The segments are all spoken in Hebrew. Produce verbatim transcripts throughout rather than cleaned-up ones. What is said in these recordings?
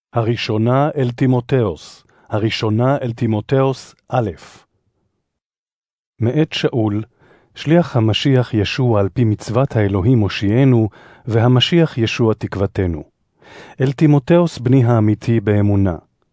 הראשונה אל תימותאוס, הראשונה אל תימותאוס א'. מאת שאול, שליח המשיח ישוע על פי מצוות האלוהים מושיענו, והמשיח ישוע תקוותנו. אל תימותאוס בני האמיתי באמונה.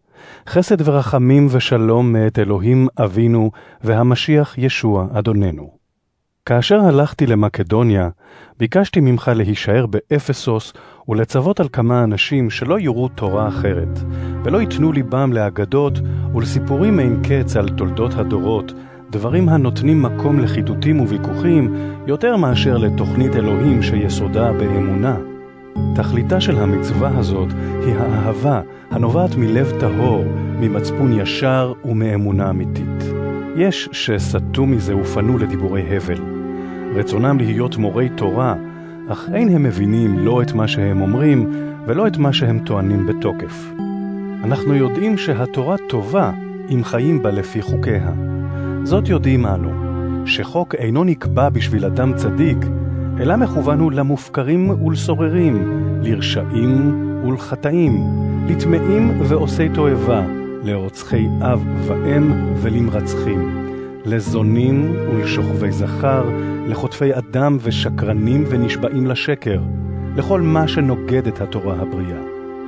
חסד ורחמים ושלום מאת אלוהים אבינו, והמשיח ישוע אדוננו. כאשר הלכתי למקדוניה, ביקשתי ממך להישאר באפסוס ולצוות על כמה אנשים שלא יראו תורה אחרת, ולא יתנו ליבם לאגדות ולסיפורים אין קץ על תולדות הדורות, דברים הנותנים מקום לחידותים וויכוחים יותר מאשר לתוכנית אלוהים שיסודה באמונה. תכליתה של המצווה הזאת היא האהבה הנובעת מלב טהור, ממצפון ישר ומאמונה אמיתית. יש שסטו מזה ופנו לדיבורי הבל. רצונם להיות מורי תורה, אך אין הם מבינים לא את מה שהם אומרים ולא את מה שהם טוענים בתוקף. אנחנו יודעים שהתורה טובה אם חיים בה לפי חוקיה. זאת יודעים אנו, שחוק אינו נקבע בשביל אדם צדיק, אלא מכוון הוא למופקרים ולסוררים, לרשעים ולחטאים, לטמאים ועושי תועבה, לרוצחי אב ואם ולמרצחים, לזונים ולשוכבי זכר, לחוטפי אדם ושקרנים ונשבעים לשקר, לכל מה שנוגד את התורה הבריאה.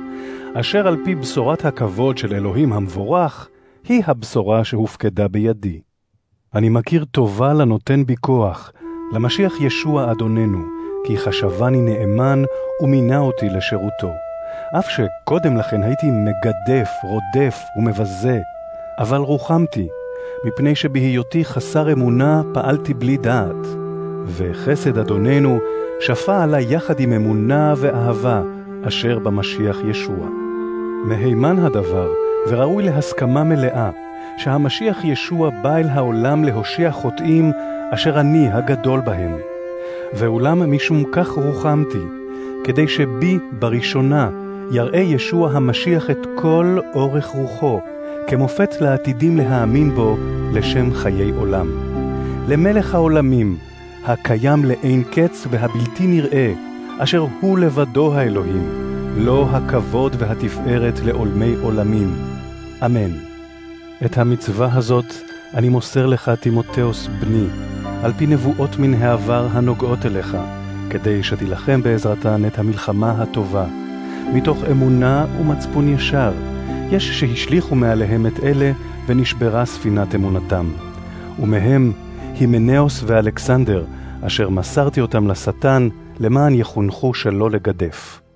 אשר על פי בשורת הכבוד של אלוהים המבורך, היא הבשורה שהופקדה בידי. אני מכיר טובה לנותן בי כוח, למשיח ישוע אדוננו, כי חשבני נאמן ומינה אותי לשירותו. אף שקודם לכן הייתי מגדף, רודף ומבזה, אבל רוחמתי, מפני שבהיותי חסר אמונה פעלתי בלי דעת, וחסד אדוננו שפע עלי יחד עם אמונה ואהבה, אשר במשיח ישוע. מהימן הדבר, וראוי להסכמה מלאה, שהמשיח ישוע בא אל העולם להושיע חוטאים, אשר אני הגדול בהם. ואולם משום כך רוחמתי, כדי שבי בראשונה יראה ישוע המשיח את כל אורך רוחו, כמופת לעתידים להאמין בו לשם חיי עולם. למלך העולמים, הקיים לאין קץ והבלתי נראה, אשר הוא לבדו האלוהים, לא הכבוד והתפארת לעולמי עולמים. אמן. את המצווה הזאת אני מוסר לך תימותאוס בני, על פי נבואות מן העבר הנוגעות אליך, כדי שתילחם בעזרתן את המלחמה הטובה, מתוך אמונה ומצפון ישר. יש שהשליחו מעליהם את אלה ונשברה ספינת אמונתם. ומהם הימנאוס ואלכסנדר, אשר מסרתי אותם לשטן למען יחונכו שלא לגדף.